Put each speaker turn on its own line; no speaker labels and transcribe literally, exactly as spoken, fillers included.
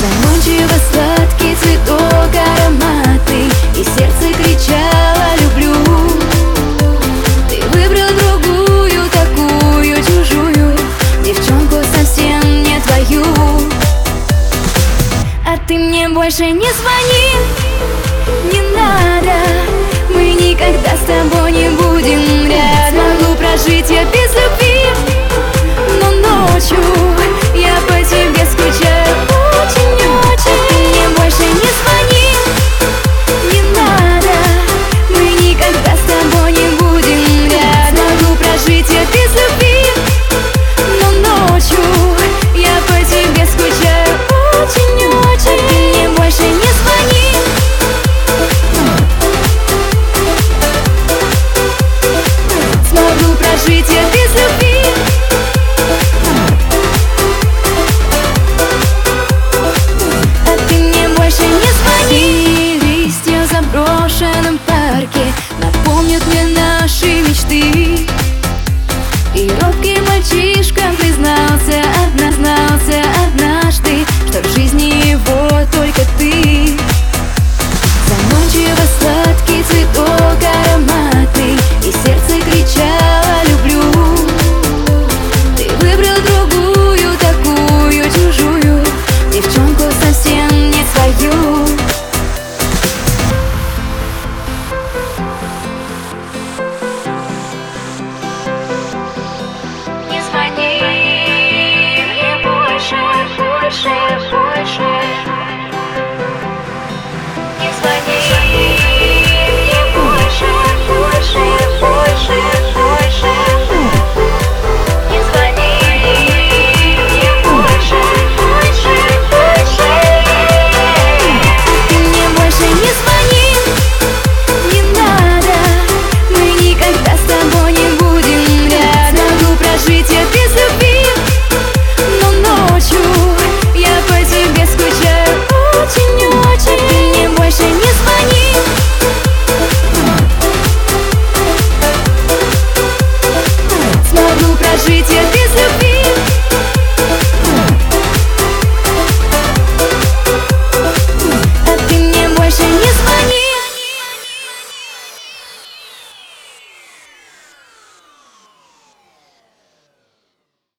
Заманчиво сладкий цветок ароматный, и сердце кричало «люблю». Ты выбрал другую, такую чужую, девчонку совсем не твою. А ты мне больше не звони, не надо, мы никогда с тобой не будем рядом. Смогу прожить я без любви, но ночью